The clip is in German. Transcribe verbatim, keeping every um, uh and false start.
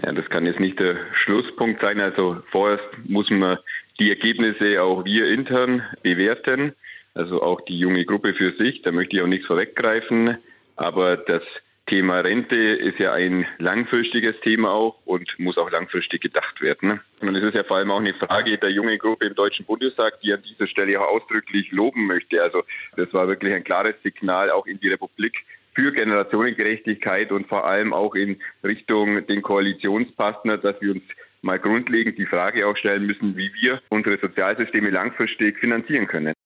Ja, das kann jetzt nicht der Schlusspunkt sein. Also vorerst muss man die Ergebnisse auch wir intern bewerten, also auch die junge Gruppe für sich. Da möchte ich auch nichts vorweggreifen. Aber das Thema Rente ist ja ein langfristiges Thema auch und muss auch langfristig gedacht werden. Und es ist ja vor allem auch eine Frage der jungen Gruppe im Deutschen Bundestag, die an dieser Stelle auch ausdrücklich loben möchte. Also das war wirklich ein klares Signal auch in die Republik für Generationengerechtigkeit und vor allem auch in Richtung den Koalitionspartner, dass wir uns mal grundlegend die Frage auch stellen müssen, wie wir unsere Sozialsysteme langfristig finanzieren können.